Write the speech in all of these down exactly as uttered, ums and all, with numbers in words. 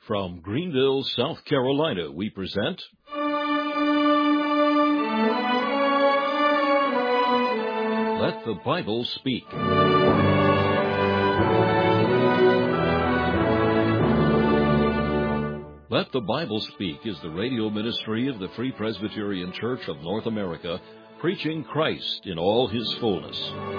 From Greenville, South Carolina, we present Let the Bible Speak. Let the Bible Speak is the radio ministry of the Free Presbyterian Church of North America, preaching Christ in all His fullness.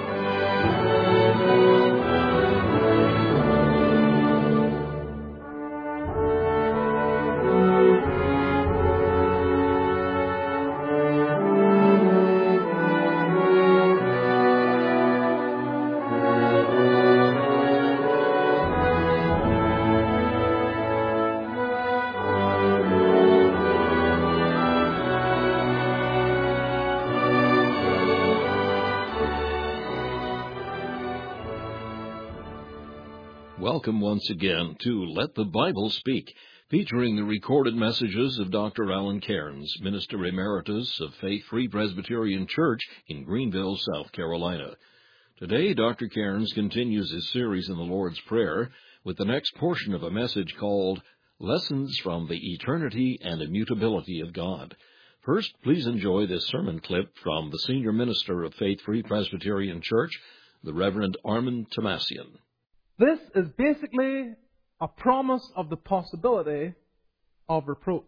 Welcome once again to Let the Bible Speak, featuring the recorded messages of Doctor Alan Cairns, Minister Emeritus of Faith Free Presbyterian Church in Greenville, South Carolina. Today, Doctor Cairns continues his series in the Lord's Prayer with the next portion of a message called Lessons from the Eternity and Immutability of God. First, please enjoy this sermon clip from the Senior Minister of Faith Free Presbyterian Church, the Reverend Armand Tomasian. This is basically a promise of the possibility of reproach.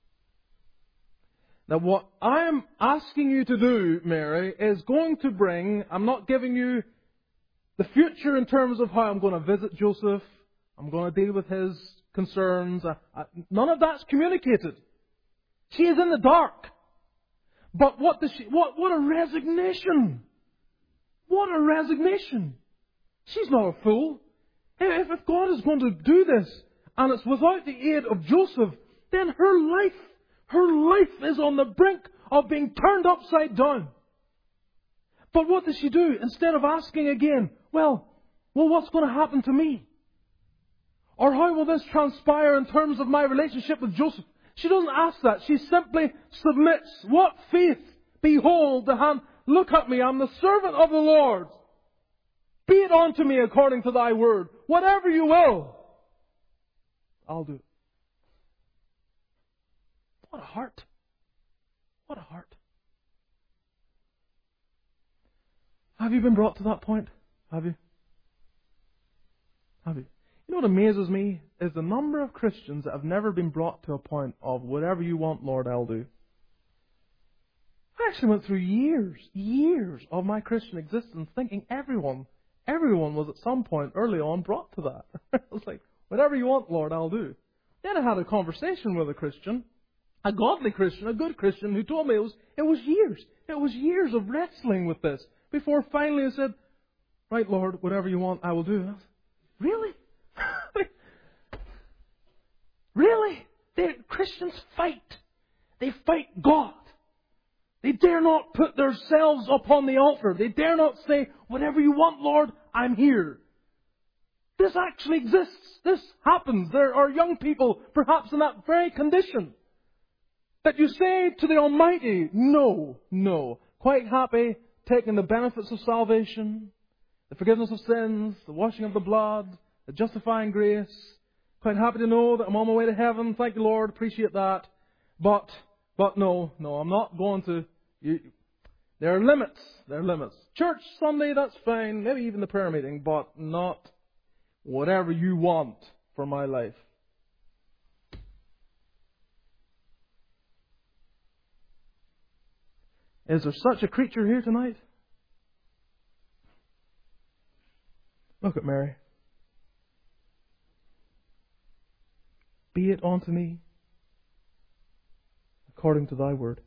Now, what I am asking you to do, Mary, is going to bring, I'm not giving you the future in terms of how I'm going to visit Joseph, I'm going to deal with his concerns. I, I, none of that's communicated. She is in the dark. But what does she, what, what a resignation! What a resignation! She's not a fool. If, if God is going to do this, and it's without the aid of Joseph, then her life, her life is on the brink of being turned upside down. But what does she do? Instead of asking again, well, well, what's going to happen to me? Or how will this transpire in terms of my relationship with Joseph? She doesn't ask that. She simply submits. What faith! Behold the hand. Look at me. I'm the servant of the Lord. Be it unto me according to thy word. Whatever you will, I'll do it. What a heart. What a heart. Have you been brought to that point? Have you? Have you? You know what amazes me is the number of Christians that have never been brought to a point of whatever you want, Lord, I'll do. I actually went through years, years of my Christian existence thinking everyone Everyone was at some point early on brought to that. I was like, whatever you want, Lord, I'll do. Then I had a conversation with a Christian, a godly Christian, a good Christian, who told me it was, it was years. It was years of wrestling with this before finally I said, right, Lord, whatever you want, I will do. And I was, really? Really? They, Christians fight. They fight God. They dare not put themselves upon the altar. They dare not say, whatever you want, Lord, I'm here. This actually exists. This happens. There are young people, perhaps in that very condition, that you say to the Almighty, no, no. Quite happy taking the benefits of salvation, the forgiveness of sins, the washing of the blood, the justifying grace. Quite happy to know that I'm on my way to heaven. Thank you, Lord. Appreciate that. But... But no, no, I'm not going to... You, there are limits. There are limits. Church Sunday, that's fine. Maybe even the prayer meeting. But not whatever you want for my life. Is there such a creature here tonight? Look at Mary. Be it unto me according to thy word.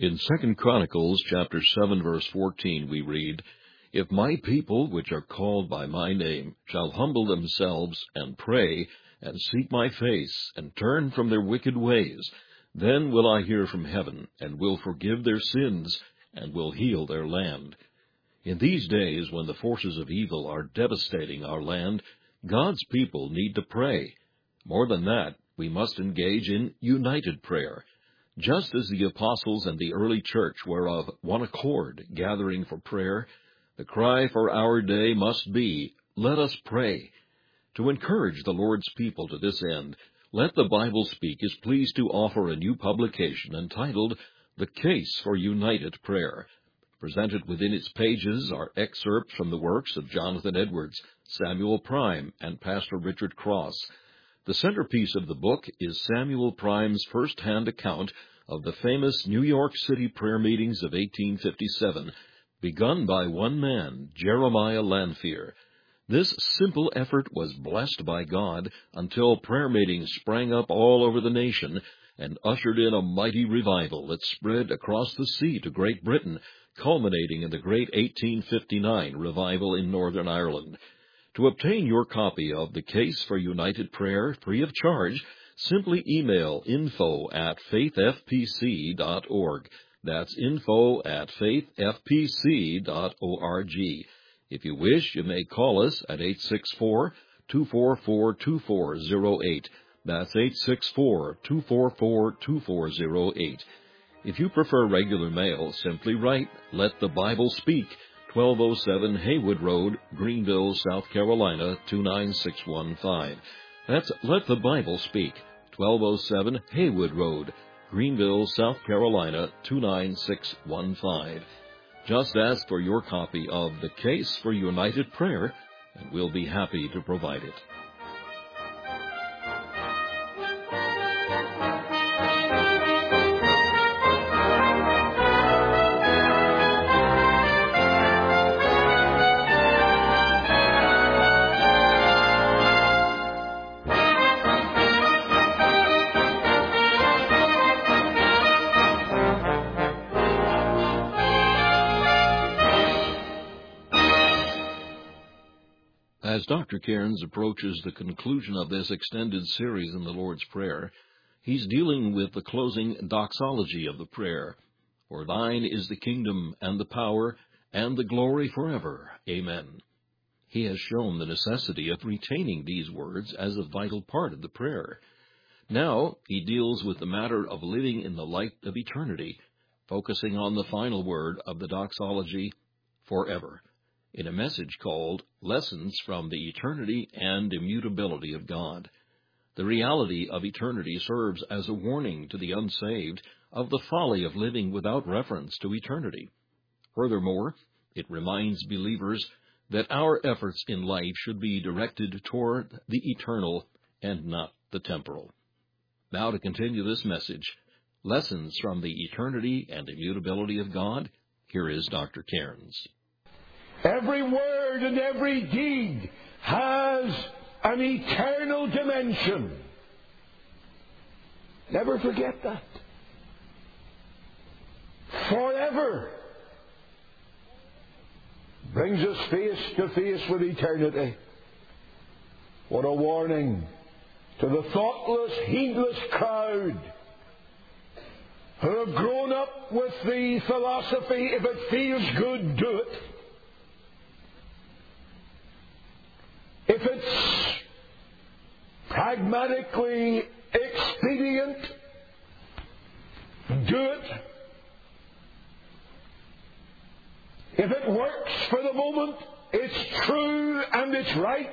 In Second Chronicles chapter seven, verse fourteen, we read, If my people, which are called by my name, shall humble themselves, and pray, and seek my face, and turn from their wicked ways, then will I hear from heaven, and will forgive their sins, and will heal their land. In these days, when the forces of evil are devastating our land, God's people need to pray. More than that, we must engage in united prayer. Just as the apostles and the early church were of one accord, gathering for prayer, the cry for our day must be, let us pray. To encourage the Lord's people to this end, Let the Bible Speak is pleased to offer a new publication entitled, The Case for United Prayer. Presented within its pages are excerpts from the works of Jonathan Edwards, Samuel Prime, and Pastor Richard Cross. The centerpiece of the book is Samuel Prime's first-hand account of the famous New York City prayer meetings of eighteen fifty-seven, begun by one man, Jeremiah Lanphier. This simple effort was blessed by God until prayer meetings sprang up all over the nation and ushered in a mighty revival that spread across the sea to Great Britain, culminating in the great eighteen fifty-nine revival in Northern Ireland. To obtain your copy of The Case for United Prayer free of charge, simply email info at faith f p c dot org. That's info at faith f p c dot org. If you wish, you may call us at eight six four, two four four, two four zero eight. That's eight six four, two four four, two four zero eight. If you prefer regular mail, simply write, Let the Bible Speak, twelve oh seven Haywood Road, Greenville, South Carolina, two nine six one five. That's Let the Bible Speak, twelve oh seven Haywood Road, Greenville, South Carolina, two nine six one five. Just ask for your copy of The Case for United Prayer, and we'll be happy to provide it. As Doctor Cairns approaches the conclusion of this extended series in the Lord's Prayer, he's dealing with the closing doxology of the prayer. For thine is the kingdom and the power and the glory forever. Amen. He has shown the necessity of retaining these words as a vital part of the prayer. Now he deals with the matter of living in the light of eternity, focusing on the final word of the doxology, forever, in a message called Lessons from the Eternity and Immutability of God. The reality of eternity serves as a warning to the unsaved of the folly of living without reference to eternity. Furthermore, it reminds believers that our efforts in life should be directed toward the eternal and not the temporal. Now to continue this message, Lessons from the Eternity and Immutability of God, here is Doctor Cairns. Every word and every deed has an eternal dimension. Never forget that. Forever brings us face to face with eternity. What a warning to the thoughtless, heedless crowd who have grown up with the philosophy, if it feels good, do it. If it's pragmatically expedient, do it. If it works for the moment, it's true and it's right.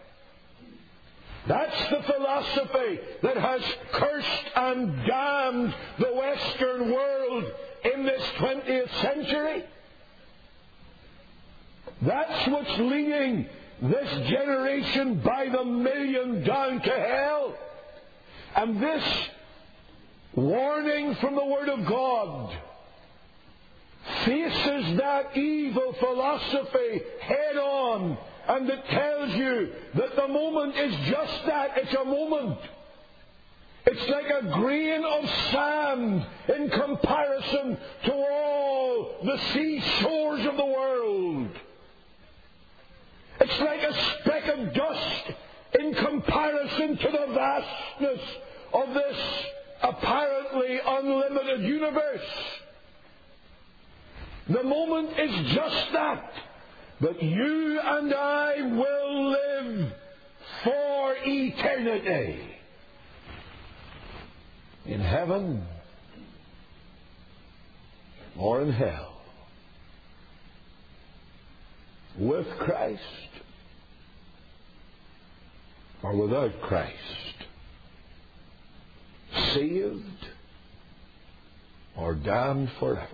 That's the philosophy that has cursed and damned the Western world in this twentieth century. That's what's leading this generation by the million down to hell. And this warning from the Word of God faces that evil philosophy head on, and it tells you that the moment is just that. It's a moment. It's like a grain of sand in comparison to all the seashores of the world. It's like a speck of dust in comparison to the vastness of this apparently unlimited universe. The moment is just that. But you and I will live for eternity. In heaven or in hell. With Christ or without Christ. Saved or damned forever.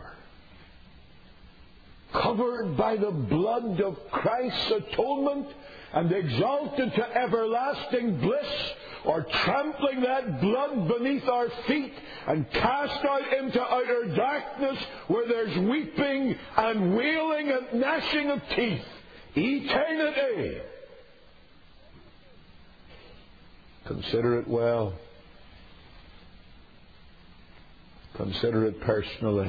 Covered by the blood of Christ's atonement and exalted to everlasting bliss, or trampling that blood beneath our feet and cast out into outer darkness where there's weeping and wailing and gnashing of teeth. Eternity. Consider it well. Consider it personally.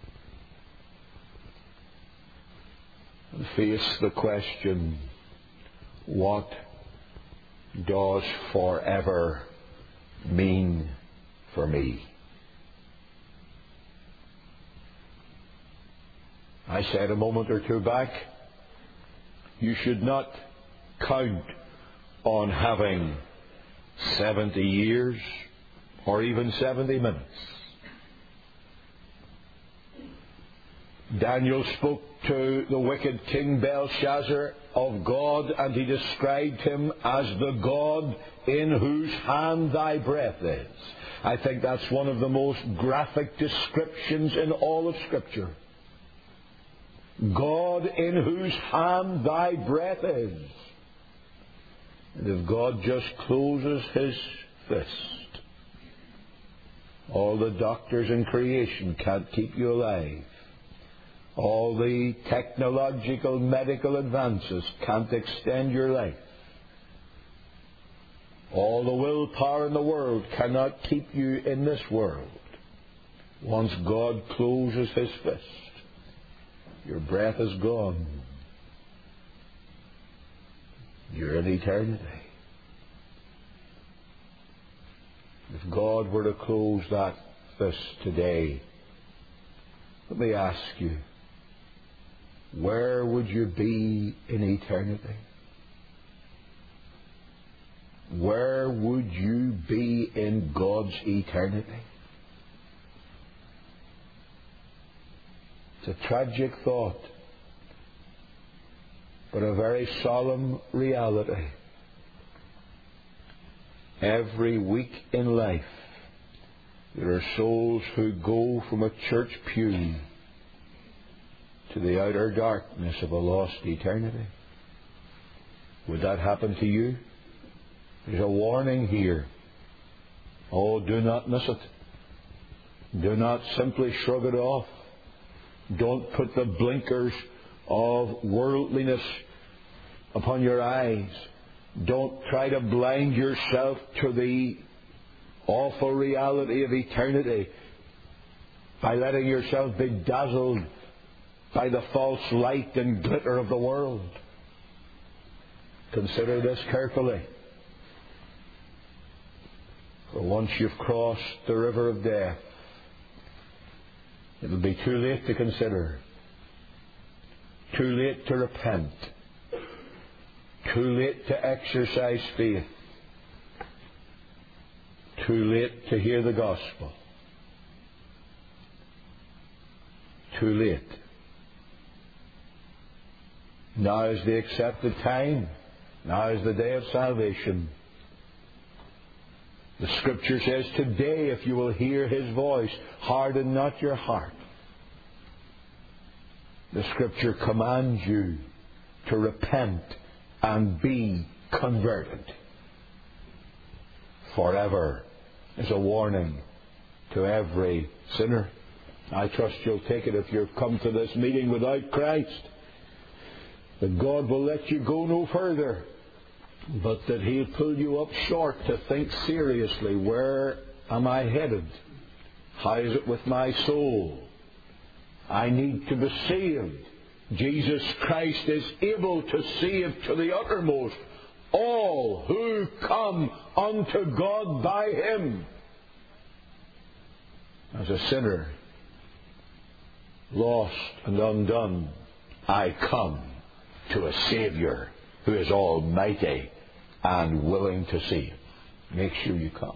And face the question, what does forever mean for me? I said a moment or two back, you should not count on having seventy years or even seventy minutes. Daniel spoke to the wicked King Belshazzar of God, and he described him as the God in whose hand thy breath is. I think that's one of the most graphic descriptions in all of Scripture. God in whose hand thy breath is. And if God just closes His fist, all the doctors in creation can't keep you alive. All the technological, medical advances can't extend your life. All the willpower in the world cannot keep you in this world. Once God closes His fist, your breath is gone. You're in eternity. If God were to close that fist today, let me ask you, where would you be in eternity? Where would you be in God's eternity? It's a tragic thought, but a very solemn reality. Every week in life, there are souls who go from a church pew to the outer darkness of a lost eternity. Would that happen to you? There's a warning here. Oh, do not miss it. Do not simply shrug it off. Don't put the blinkers of worldliness upon your eyes. Don't try to blind yourself to the awful reality of eternity by letting yourself be dazzled by the false light and glitter of the world. Consider this carefully. For once you've crossed the river of death, it'll be too late to consider, too late to repent, too late to exercise faith, too late to hear the gospel, too late. Now is the accepted time. Now is the day of salvation. The Scripture says, today, if you will hear His voice, harden not your heart. The Scripture commands you to repent and be converted. Forever is a warning to every sinner. I trust you'll take it if you've come to this meeting without Christ. That God will let you go no further, but that He'll pull you up short to think seriously, where am I headed? How is it with my soul? I need to be saved. Jesus Christ is able to save to the uttermost all who come unto God by Him. As a sinner, lost and undone, I come to a Saviour who is almighty and willing to save. Make sure you come.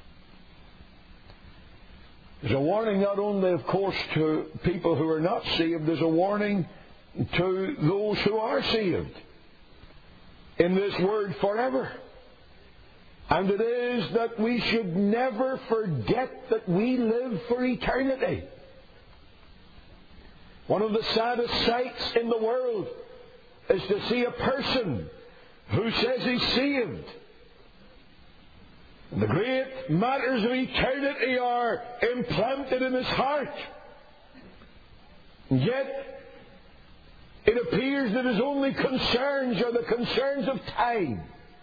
There's a warning not only, of course, to people who are not saved, there's a warning to those who are saved in this word forever. And it is that we should never forget that we live for eternity. One of the saddest sights in the world is to see a person who says he's saved. The great matters of eternity are implanted in his heart. Yet, it appears that his only concerns are the concerns of time.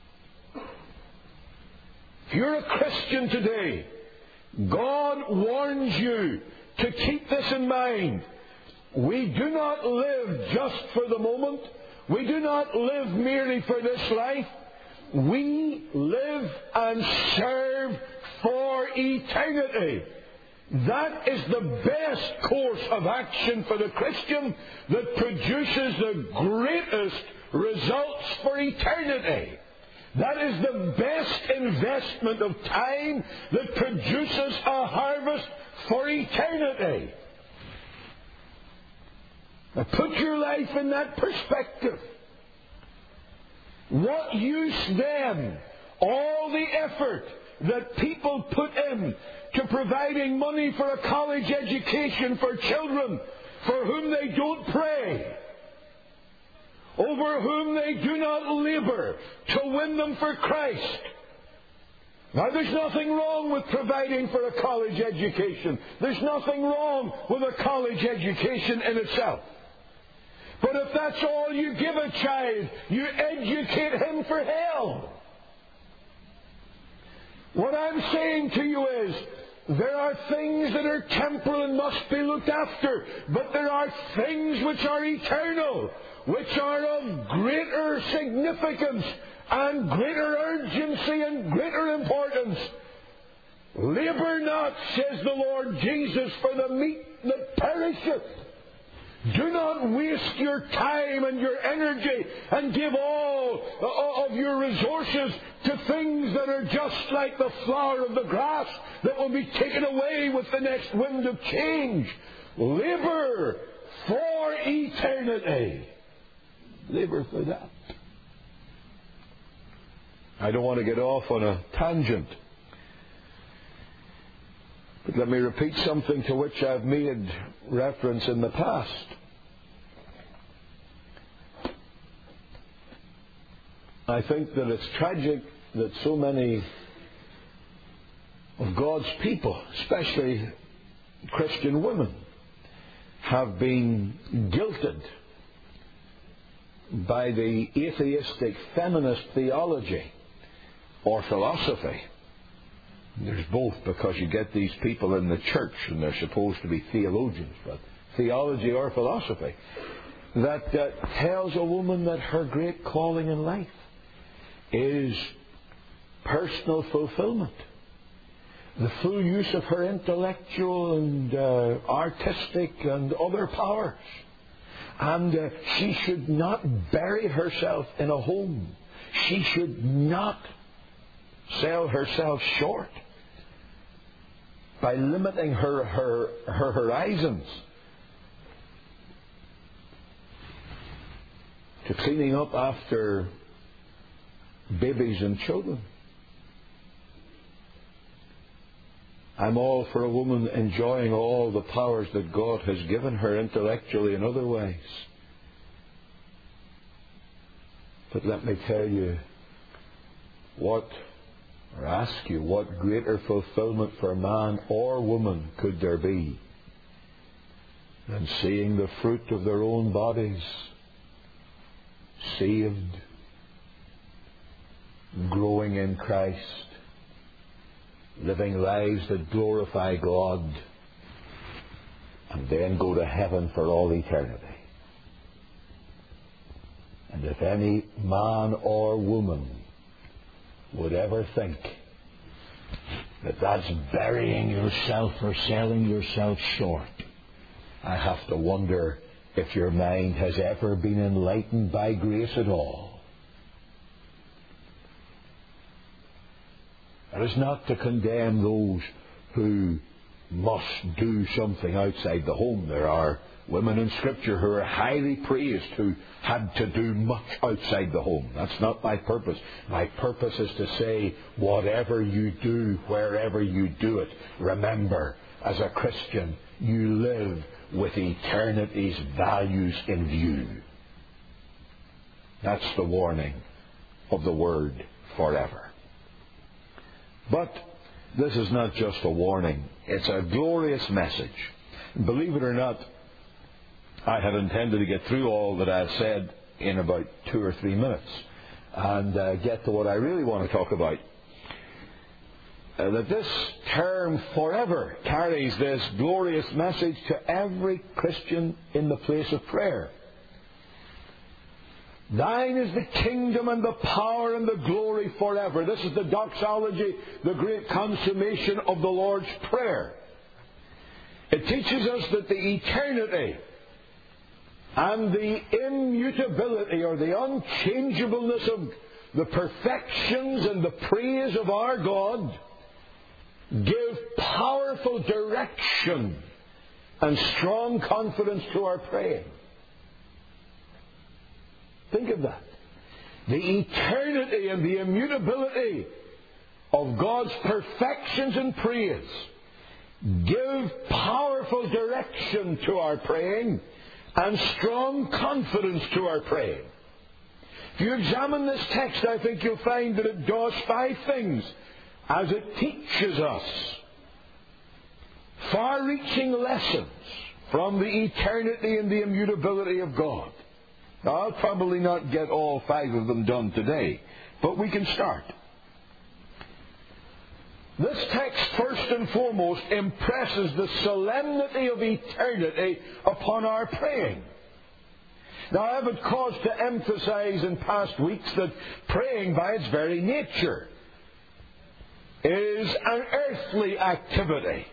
If you're a Christian today, God warns you to keep this in mind. We do not live just for the moment. We do not live merely for this life. We live and serve for eternity. That is the best course of action for the Christian that produces the greatest results for eternity. That is the best investment of time that produces a harvest for eternity. Now put your life in that perspective. What use then all the effort that people put in to providing money for a college education for children for whom they don't pray, over whom they do not labour to win them for Christ? Now, there's nothing wrong with providing for a college education. There's nothing wrong with a college education in itself. But if that's all you give a child, you educate him for hell. What I'm saying to you is, there are things that are temporal and must be looked after, but there are things which are eternal, which are of greater significance and greater urgency and greater importance. Labour not, says the Lord Jesus, for the meat that perisheth. Do not waste your time and your energy and give all of your resources to things that are just like the flower of the grass that will be taken away with the next wind of change. Labour for eternity. Labour for that. I don't want to get off on a tangent. But let me repeat something to which I've made reference in the past. I think that it's tragic that so many of God's people, especially Christian women, have been guilted by the atheistic feminist theology or philosophy. There's both, because you get these people in the church and they're supposed to be theologians, but theology or philosophy that uh, tells a woman that her great calling in life is personal fulfillment, the full use of her intellectual and uh, artistic and other powers, and uh, she should not bury herself in a home. She should not sell herself short by limiting her, her, her horizons to cleaning up after babies and children. I'm all for a woman enjoying all the powers that God has given her intellectually and other ways. But let me tell you what Or ask you, what greater fulfillment for man or woman could there be than seeing the fruit of their own bodies saved, growing in Christ, living lives that glorify God, and then go to heaven for all eternity. And if any man or woman would ever think that that's burying yourself or selling yourself short, I have to wonder if your mind has ever been enlightened by grace at all. It is not to condemn those who must do something outside the home. There are women in Scripture who are highly praised who had to do much outside the home. That's not my purpose. My purpose is to say, whatever you do, wherever you do it, remember, as a Christian, you live with eternity's values in view. That's the warning of the word forever. But this is not just a warning. It's a glorious message. Believe it or not, I had intended to get through all that I've said in about two or three minutes and uh, get to what I really want to talk about. Uh, that this term forever carries this glorious message to every Christian in the place of prayer. Thine is the kingdom and the power and the glory forever. This is the doxology, the great consummation of the Lord's Prayer. It teaches us that the eternity and the immutability or the unchangeableness of the perfections and the praise of our God give powerful direction and strong confidence to our praying. Think of that. The eternity and the immutability of God's perfections and praise give powerful direction to our praying and strong confidence to our praying. If you examine this text, I think you'll find that it does five things as it teaches us far-reaching lessons from the eternity and the immutability of God. Now, I'll probably not get all five of them done today, but we can start. This text, first and foremost, impresses the solemnity of eternity upon our praying. Now, I have had cause to emphasize in past weeks that praying, by its very nature, is an earthly activity.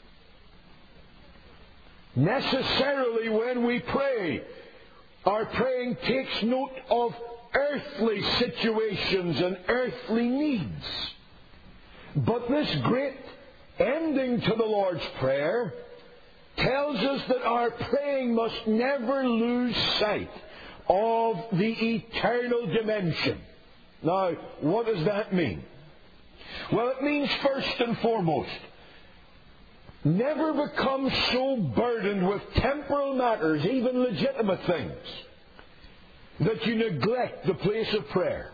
Necessarily, when we pray, our praying takes note of earthly situations and earthly needs. But this great ending to the Lord's Prayer tells us that our praying must never lose sight of the eternal dimension. Now, what does that mean? Well, it means first and foremost, never become so burdened with temporal matters, even legitimate things, that you neglect the place of prayer.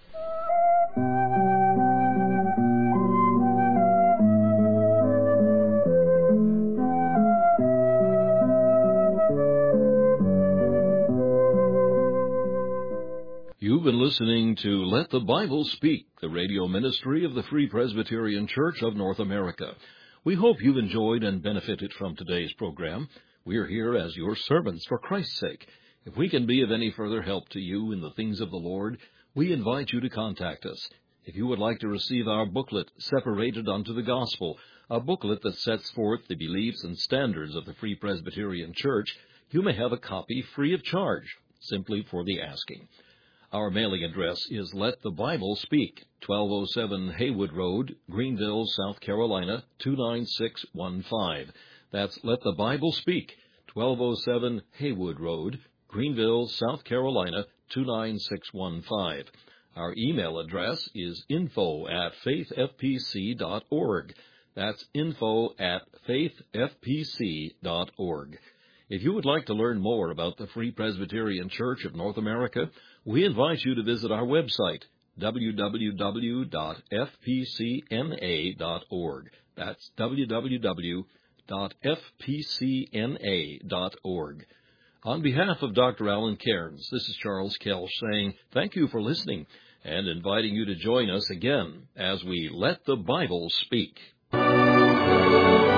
You've been listening to Let the Bible Speak, the radio ministry of the Free Presbyterian Church of North America. We hope you've enjoyed and benefited from today's program. We're here as your servants for Christ's sake. If we can be of any further help to you in the things of the Lord, we invite you to contact us. If you would like to receive our booklet, Separated Unto the Gospel, a booklet that sets forth the beliefs and standards of the Free Presbyterian Church, you may have a copy free of charge, simply for the asking. Our mailing address is Let the Bible Speak, twelve oh seven Haywood Road, Greenville, South Carolina, two nine six one five. That's Let the Bible Speak, twelve oh seven Haywood Road, Greenville, South Carolina, two nine six one five. Our email address is info at faith f p c dot org. That's info at faith f p c dot org. If you would like to learn more about the Free Presbyterian Church of North America, we invite you to visit our website, w w w dot f p c n a dot org. That's w w w dot f p c n a dot org. On behalf of Doctor Alan Cairns, this is Charles Kelch saying thank you for listening and inviting you to join us again as we Let the Bible Speak.